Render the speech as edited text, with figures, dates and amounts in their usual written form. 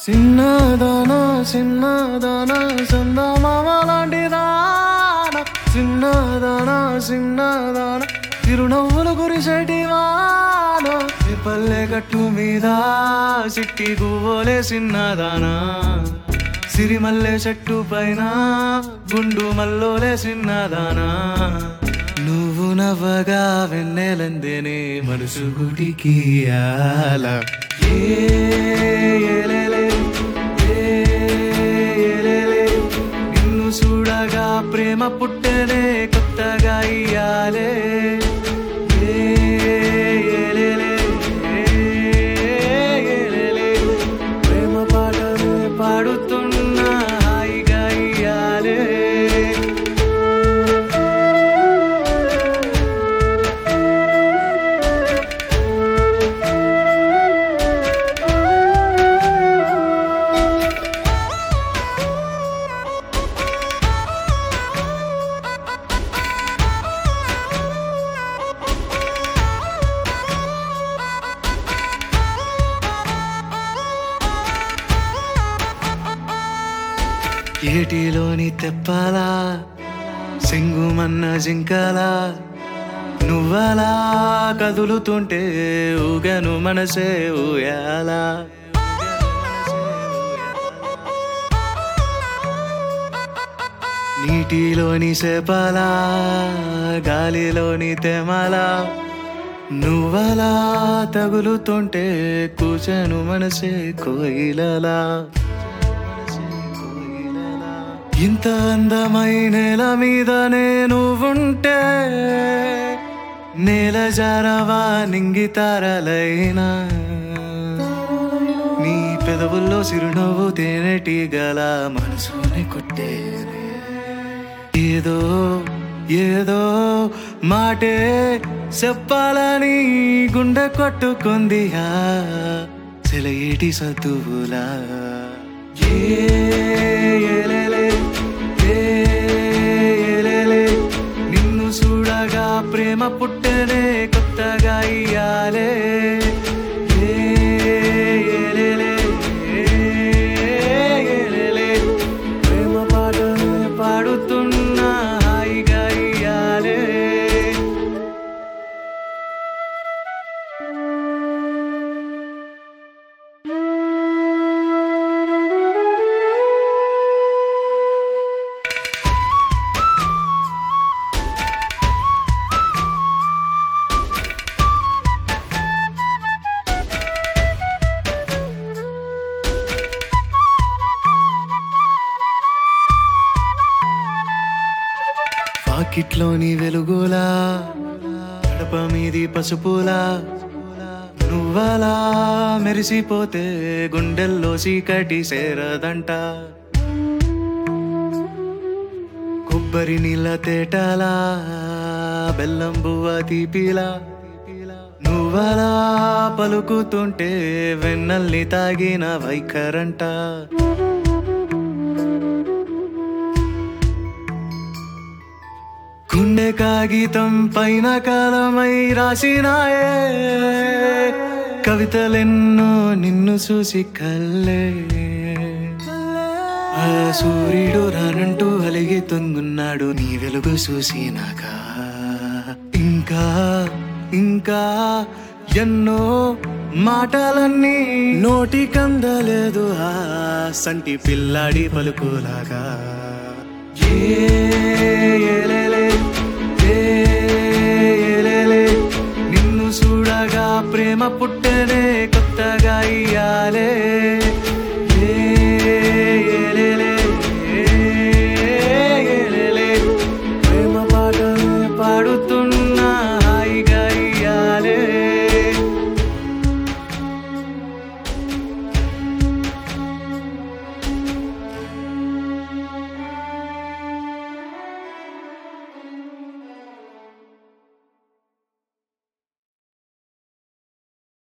చిన్నదానా చిన్నదానా చందమామ లాంటి దానా చిన్నదానా చిన్నదానా చిరునవ్వులు కురిసేటి వాన పల్లె గట్టు మీద చిట్టి గువ్వోలే చిన్నదానా సిరిమల్లె చెట్టు పైన గుండు మల్లోలే చిన్నదానా నువ్వు నవ్వగా వెన్నెలందేనే మనసు గుడికి ఆల నిన్ను చూడగా ప్రేమ పుట్టనే కొత్తగా ఇయ్యాలే ప్రేమ పాటలు పాడుతున్నా హాయిగా ఇయ్యాలే ఏటిలోని తెప్పాలా సింగుమన్న జింకలా నువ్వలా కదులుతుంటే ఊగను మనసే ఊయాలా నీటిలోని సేపలా గాలిలోని తెమలా నువ్వలా తగులుతుంటే కూచెను మనసే కోయిలలా ఇంత అందమైన నేల మీద నేను ఉంటే నేల జారవా నింగి తారలైనా నీ పెదవుల్లో చిరునవ్వు తేనెటి గల మనసుని కొట్టే ఏదో ఏదో మాటే చెప్పాలని గుండె కొట్టుకుంది సెలయేటి సతువులా నిన్ను చూడగా ప్రేమ పుట్టనే కొత్తగా ఇయ్యాలే ప్రేమ పాటలు పాడుతున్నా హాయిగా ఇయ్యాలే పాకిట్లోని వెలుగులా గడప మీది పసుపులా నువ్వలా మెరిసిపోతే గుండెల్లో చీకటి సేరదంట కొబ్బరి నీళ్ళ తేటలా బెల్లం బువ్వ తీపిలా నువ్వలా పలుకుతుంటే వెన్నల్ని తాగిన వైఖరంట గుండె కాగితం పైన కాలమై రాసినాయే కవితలెన్నో నిన్ను చూసి కల్లే ఆ సూర్యుడు రానంటూ అలిగి తొంగున్నాడు నీ వెలుగు చూసినాక ఇంకా ఇంకా ఎన్నో మాటలన్నీ నోటికందలేదు ఆ సంటి పిల్లాడి పలుకులాగా నిన్ను చూడగా ప్రేమ పుట్టనే